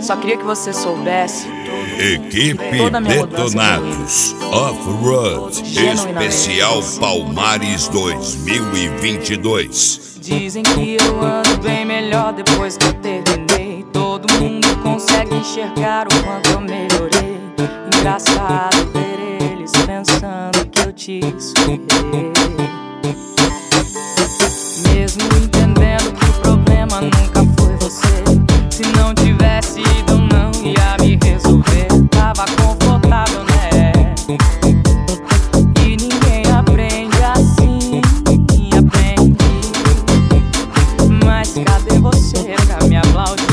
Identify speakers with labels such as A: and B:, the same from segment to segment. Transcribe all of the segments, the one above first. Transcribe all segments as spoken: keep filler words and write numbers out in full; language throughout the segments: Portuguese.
A: Só queria que você soubesse.
B: Equipe Detonados Off-Road Especial Palmares dois mil e vinte e dois.
A: Dizem que eu ando bem melhor depois que eu terminei. Todo mundo consegue enxergar o quanto eu melhorei. Engraçado ver eles pensando que eu te superei. Mesmo entendendo que o problema nunca foi você. Se não tivesse ido eu não ia me resolver. Tava confortável, né? E ninguém aprende assim, aprende. Mas cadê você pra me aplaudir?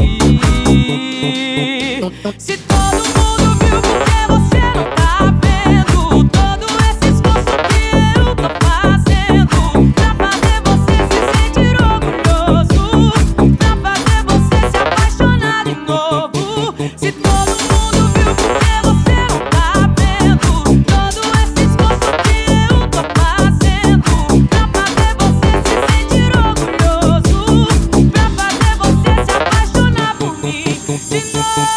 A: Se todo mundo viu, por que você não tá vendo todo esse esforço que eu tô fazendo pra fazer você se sentir orgulhoso, pra fazer você se apaixonar de novo? Se todo mundo viu, por que você não tá vendo todo esse esforço que eu tô fazendo pra fazer você se sentir orgulhoso, pra fazer você se apaixonar por mim de novo?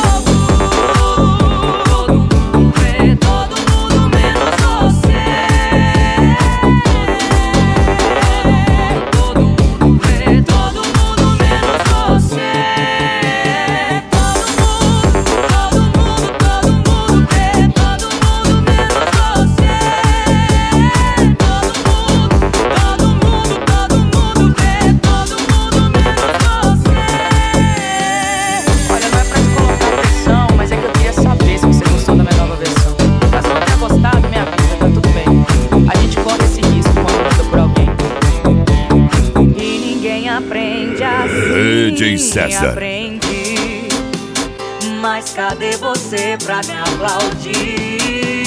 A: Aprende assim,
B: D J César.
A: Aprende. Mas cadê você pra me aplaudir?